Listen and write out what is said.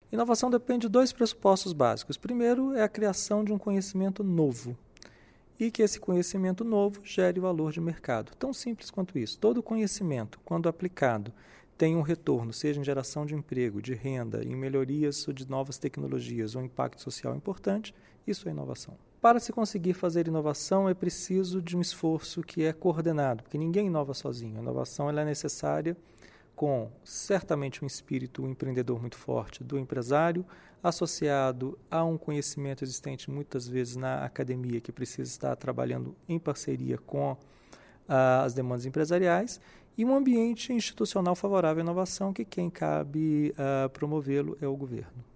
Inovação depende de dois pressupostos básicos. Primeiro é a criação de um conhecimento novo e que esse conhecimento novo gere valor de mercado. Tão simples quanto isso. Todo conhecimento, quando aplicado, tem um retorno, seja em geração de emprego, de renda, em melhorias de novas tecnologias ou impacto social importante, isso é inovação. Para se conseguir fazer inovação é preciso de um esforço que é coordenado, porque ninguém inova sozinho. A inovação ela é necessária com certamente um espírito empreendedor muito forte do empresário, associado a um conhecimento existente muitas vezes na academia, que precisa estar trabalhando em parceria com as demandas empresariais, e um ambiente institucional favorável à inovação, que quem cabe promovê-lo é o governo.